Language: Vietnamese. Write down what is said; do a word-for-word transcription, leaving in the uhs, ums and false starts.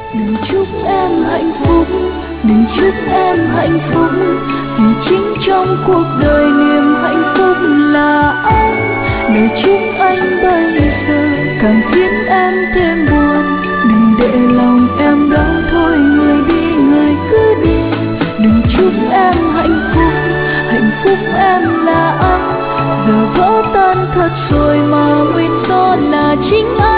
Đừng chúc em hạnh phúc, đừng chúc em hạnh phúc, vì chính trong cuộc đời niềm hạnh phúc là anh. Lời chúc anh bây giờ càng khiến em thêm buồn. Đừng để lòng em đau thôi, người đi người cứ đi. Đừng chúc em hạnh phúc, hạnh phúc em là anh. Giờ vỡ tan thật rồi mà nguyên do là chính anh.